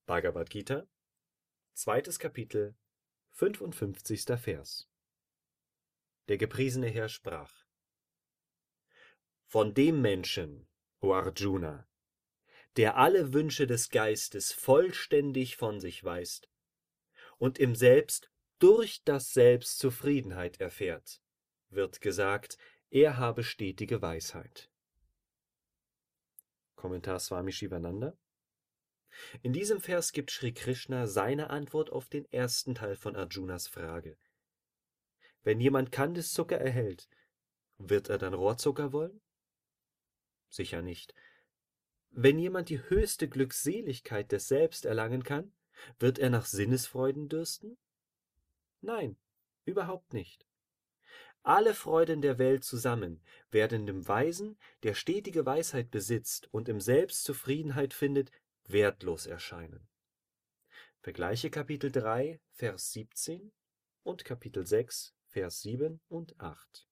Bhagavad Gita, 2. Kapitel, 55. Vers. Der gepriesene Herr sprach: Von dem Menschen, o Arjuna, der alle Wünsche des Geistes vollständig von sich weist und im Selbst durch das Selbst Zufriedenheit erfährt, wird gesagt, er habe stetige Weisheit. Kommentar Swami Shivananda. In diesem Vers gibt Sri Krishna seine Antwort auf den ersten Teil von Arjunas Frage. Wenn jemand Kandiszucker erhält, wird er dann Rohrzucker wollen? Sicher nicht. Wenn jemand die höchste Glückseligkeit des Selbst erlangen kann, wird er nach Sinnesfreuden dürsten? Nein, überhaupt nicht. Alle Freuden der Welt zusammen werden dem Weisen, der stetige Weisheit besitzt und im Selbst Zufriedenheit findet, wertlos erscheinen. Vergleiche Kapitel 3, Vers 17 und Kapitel 6, Vers 7 und 8.